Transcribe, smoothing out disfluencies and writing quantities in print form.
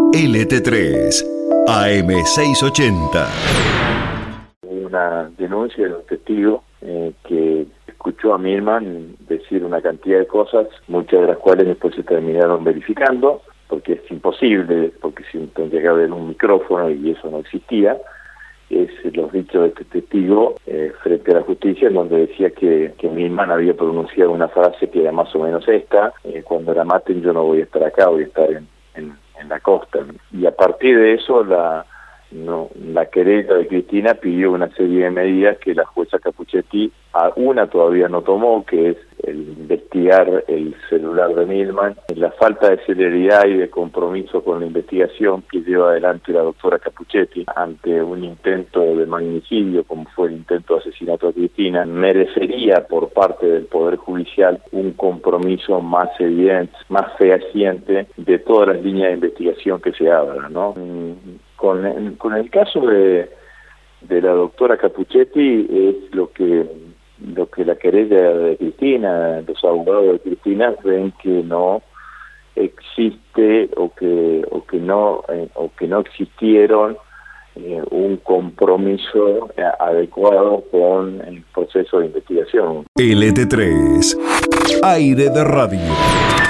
LT3, AM680. Una denuncia de un testigo que escuchó a Milman decir una cantidad de cosas, muchas de las cuales después se terminaron verificando, porque es imposible, porque tendría que haber un micrófono y eso no existía. Es los dichos de este testigo frente a la justicia, en donde decía que Milman había pronunciado una frase que era más o menos esta: cuando la maten yo no voy a estar acá, voy a estar en la costa. Y a partir de eso la querella de Cristina pidió una serie de medidas que la jueza Capuchetti una todavía no tomó, que es el investigar el celular de Milman, la falta de celeridad y de compromiso con la investigación que lleva adelante la doctora Capuchetti ante un intento de magnicidio como fue el intento de asesinato de Cristina, merecería por parte del Poder Judicial un compromiso más evidente, más fehaciente de todas las líneas de investigación que se abran, ¿no? Con el caso de la doctora Capuchetti es lo que la querella de Cristina, los abogados de Cristina ven que no existe o que no existieron un compromiso adecuado con el proceso de investigación. LT3, aire de radio.